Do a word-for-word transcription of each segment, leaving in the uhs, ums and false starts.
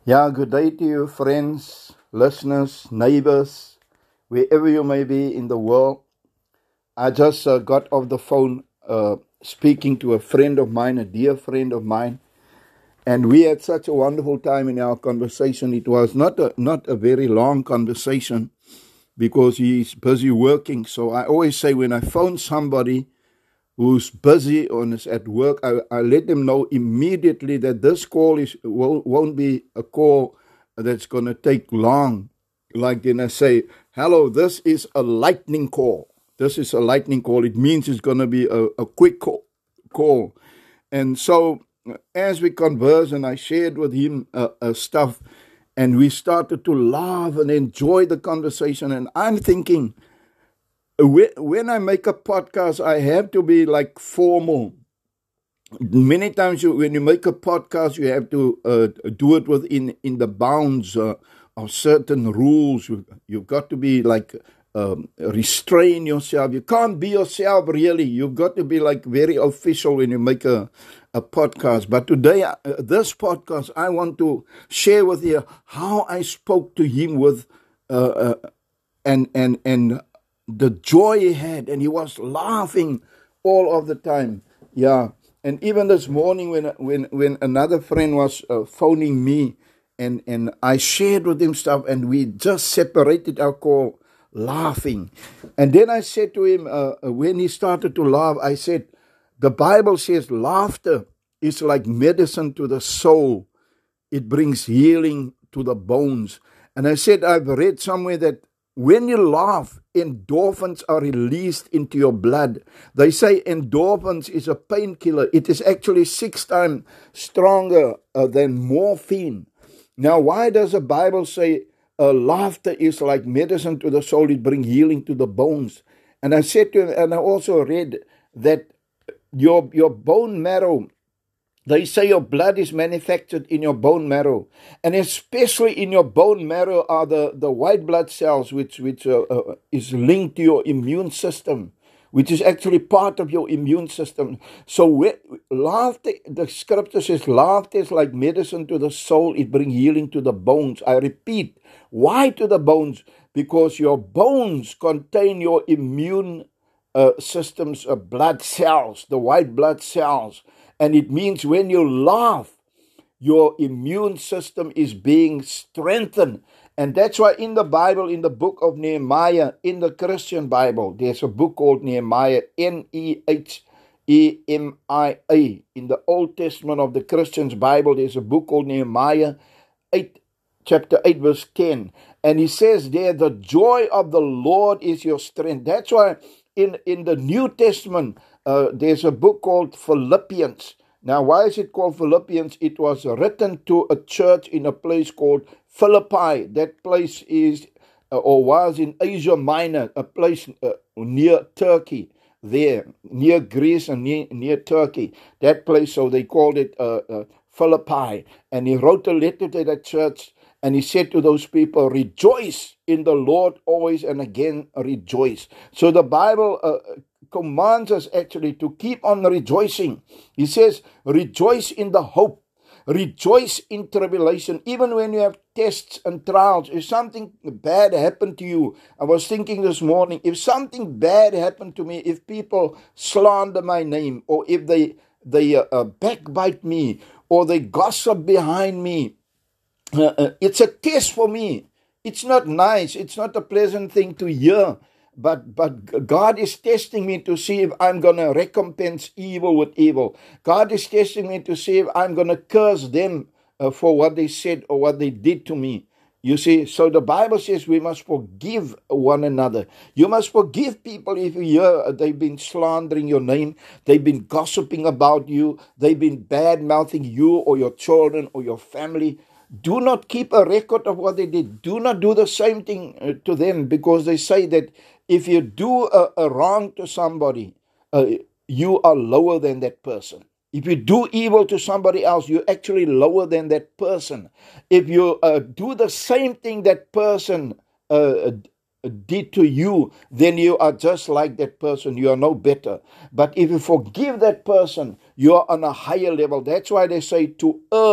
Yeah, good day to you, friends, listeners, neighbors, wherever you may be in the world. I just uh, got off the phone uh, speaking to a friend of mine, a dear friend of mine, and we had such a wonderful time in our conversation. It was not a, not a very long conversation because he's busy working. So I always say when I phone somebody who's busy or is at work, I, I let them know immediately that this call is won't, won't be a call that's going to take long. Like then I say, hello, this is a lightning call. This is a lightning call. It means it's going to be a, a quick call, call. And so as we converse and I shared with him uh, uh, stuff, and we started to laugh and enjoy the conversation. And I'm thinking, when I make a podcast, I have to be like formal. Many times you, when you make a podcast, you have to uh, do it within in the bounds uh, of certain rules. You, you've got to be like um, restrain yourself. You can't be yourself really. You've got to be like very official when you make a, a podcast. But today, uh, this podcast, I want to share with you how I spoke to him with uh, uh, and and and. the joy he had, and he was laughing all of the time. Yeah, and even this morning when when when another friend was uh, phoning me, and and I shared with him stuff, and we just separated our call, laughing. And then I said to him uh, when he started to laugh, I said, the Bible says laughter is like medicine to the soul. It brings healing to the bones. And I said, I've read somewhere that when you laugh, endorphins are released into your blood. They say endorphins is a painkiller. It is actually six times stronger uh, than morphine. Now, why does the Bible say uh, laughter is like medicine to the soul? It brings healing to the bones. And I said to him, and I also read that your your bone marrow, they say your blood is manufactured in your bone marrow. And especially in your bone marrow are the, the white blood cells, which, which uh, uh, is linked to your immune system, which is actually part of your immune system. So we, laughter, the scripture says, laughter is like medicine to the soul. It brings healing to the bones. I repeat, why to the bones? Because your bones contain your immune uh, system's uh, blood cells, the white blood cells. And it means when you laugh, your immune system is being strengthened. And that's why in the Bible, in the book of Nehemiah, in the Christian Bible, there's a book called Nehemiah, N E H E M I A. In the Old Testament of the Christian's Bible, there's a book called Nehemiah eight, chapter eight, verse ten. And he says there, the joy of the Lord is your strength. That's why in, in the New Testament, uh, there's a book called Philippians. Now, why is it called Philippians? It was written to a church in a place called Philippi. That place is, uh, or was in Asia Minor, a place uh, near Turkey, there, near Greece and near, near Turkey. That place, so they called it uh, uh, Philippi. And he wrote a letter to that church, and he said to those people, rejoice in the Lord always, and again rejoice. So the Bible uh, commands us actually to keep on rejoicing. He says, rejoice in the hope. Rejoice in tribulation. Even when you have tests and trials, if something bad happened to you, I was thinking this morning, if something bad happened to me, if people slander my name, or if they, they uh, uh, backbite me, or they gossip behind me, uh, uh, it's a test for me. It's not nice. It's not a pleasant thing to hear. But but God is testing me to see if I'm going to recompense evil with evil. God is testing me to see if I'm going to curse them uh, for what they said or what they did to me. You see, so the Bible says we must forgive one another. You must forgive people if you hear they've been slandering your name, they've been gossiping about you, they've been bad-mouthing you or your children or your family. Do not keep a record of what they did. Do not do the same thing uh, to them, because they say that if you do a, a wrong to somebody, uh, you are lower than that person. If you do evil to somebody else, you're actually lower than that person. If you uh, do the same thing that person uh, did to you, then you are just like that person. You are no better. But if you forgive that person, you are on a higher level. That's why they say to err.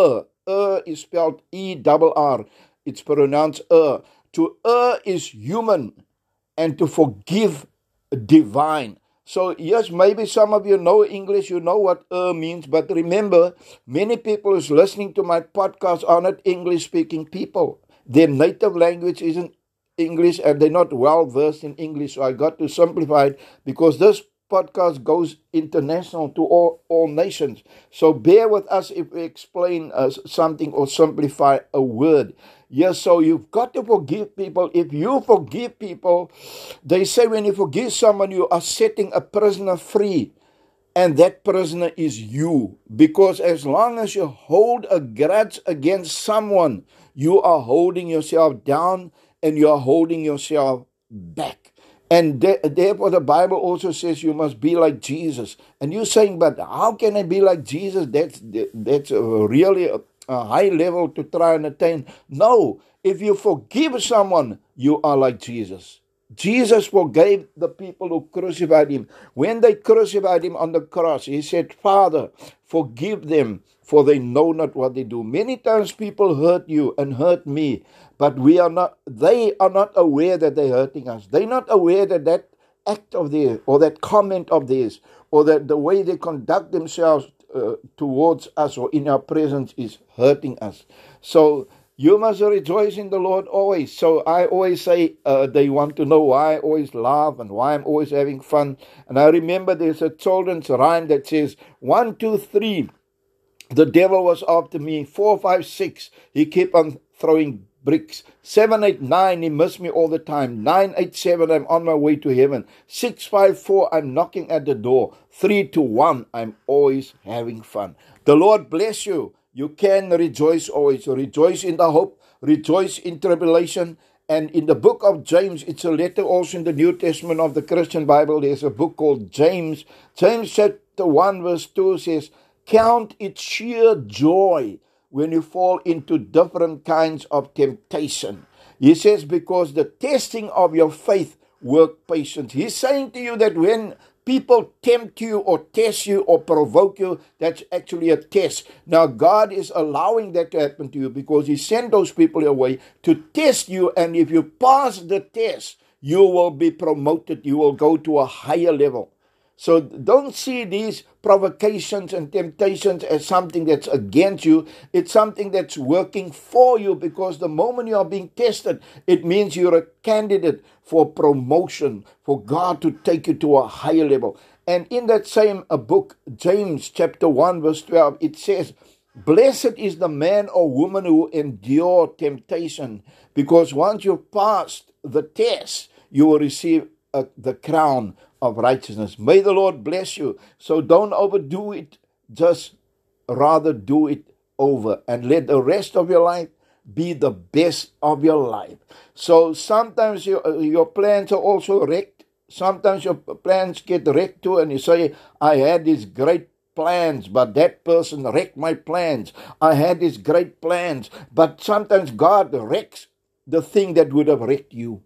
Er is spelled E R R. It's pronounced er. To err is human, and to forgive divine. So yes, maybe some of you know English, you know what er means, but remember, many people who's listening to my podcast are not English-speaking people. Their native language isn't English, and they're not well-versed in English, so I got to simplify it, because this podcast goes international to all, all nations. So bear with us if we explain uh, something or simplify a word. Yes, so you've got to forgive people. If you forgive people, they say when you forgive someone, you are setting a prisoner free. And that prisoner is you. Because as long as you hold a grudge against someone, you are holding yourself down and you are holding yourself back. And therefore the Bible also says you must be like Jesus. And you're saying, but how can I be like Jesus? That's, that's really a, a high level to try and attain. No, if you forgive someone, you are like Jesus. Jesus forgave the people who crucified him. When they crucified him on the cross, he said, Father, forgive them, for they know not what they do. Many times people hurt you and hurt me, but we are not. They are not aware that they're hurting us. They're not aware that that act of theirs, or that comment of theirs, or that the way they conduct themselves uh, towards us or in our presence is hurting us. So you must rejoice in the Lord always. So I always say, uh, they want to know why I always laugh and why I'm always having fun. And I remember there's a children's rhyme that says, one, two, three, the devil was after me. Four, five, six, he kept on throwing bricks. Seven, eight, nine, he missed me all the time. Nine, eight, seven, I'm on my way to heaven. Six, five, four, I'm knocking at the door. Three to one, I'm always having fun. The Lord bless you. You can rejoice always. Rejoice in the hope. Rejoice in tribulation. And in the book of James, it's a letter also in the New Testament of the Christian Bible. There's a book called James. James chapter one verse two says, count it sheer joy when you fall into different kinds of temptation. He says, because the testing of your faith work patience. He's saying to you that when people tempt you or test you or provoke you, that's actually a test. Now, God is allowing that to happen to you because He sent those people away to test you. And if you pass the test, you will be promoted. You will go to a higher level. So don't see these provocations and temptations as something that's against you. It's something that's working for you, because the moment you are being tested, it means you're a candidate for promotion, for God to take you to a higher level. And in that same uh, book, James chapter one verse twelve, it says, blessed is the man or woman who endure temptation, because once you've passed the test, you will receive uh, the crown of righteousness. May the Lord bless you. So don't overdo it. Just rather do it over, and let the rest of your life be the best of your life. So sometimes your, your plans are also wrecked. Sometimes your plans get wrecked too, and you say, I had these great plans, but that person wrecked my plans. I had these great plans, but sometimes God wrecks the thing that would have wrecked you.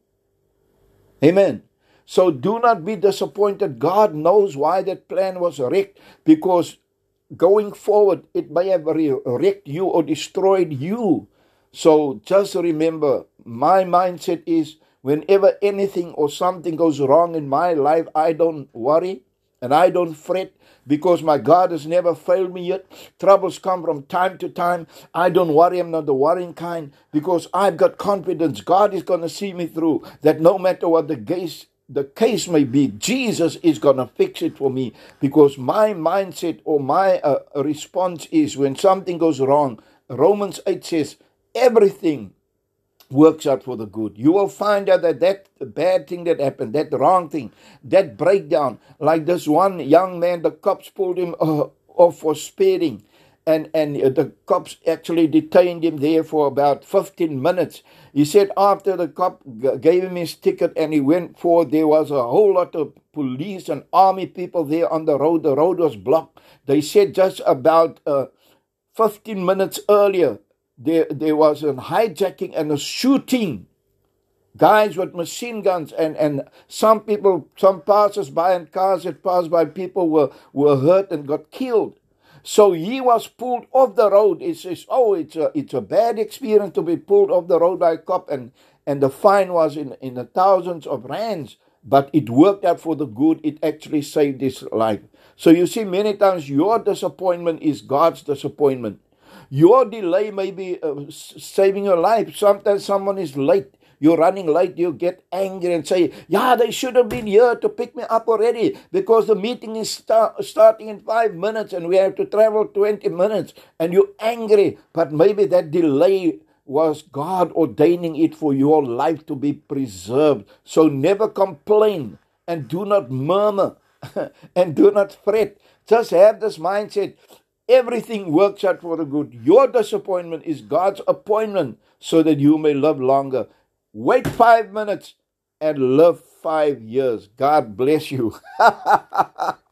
Amen. So do not be disappointed. God knows why that plan was wrecked, because going forward, it may have wrecked you or destroyed you. So just remember, my mindset is, whenever anything or something goes wrong in my life, I don't worry and I don't fret, because my God has never failed me yet. Troubles come from time to time. I don't worry. I'm not the worrying kind, because I've got confidence. God is going to see me through, that no matter what the case the case may be, Jesus is going to fix it for me, because my mindset or my uh, response is, when something goes wrong, Romans eight says, everything works out for the good. You will find out that that bad thing that happened, that wrong thing, that breakdown, like this one young man, the cops pulled him uh, off for speeding. And, and the cops actually detained him there for about fifteen minutes. He said after the cop g- gave him his ticket and he went forward, there was a whole lot of police and army people there on the road. The road was blocked. They said just about uh, fifteen minutes earlier, there, there was a hijacking and a shooting. Guys with machine guns, and, and some people, some passers by and cars that passed by, people were, were hurt and got killed. So he was pulled off the road. He says, oh, it's a, it's a bad experience to be pulled off the road by a cop, and, and the fine was in, in the thousands of rands, but it worked out for the good. It actually saved his life. So you see, many times your disappointment is God's disappointment. Your delay may be uh, saving your life. Sometimes someone is late. You're running late, you get angry and say, yeah, they should have been here to pick me up already because the meeting is start, starting in five minutes and we have to travel twenty minutes. And you're angry, but maybe that delay was God ordaining it for your life to be preserved. So never complain and do not murmur and do not fret. Just have this mindset. Everything works out for the good. Your disappointment is God's appointment so that you may live longer. Wait five minutes and live five years. God bless you.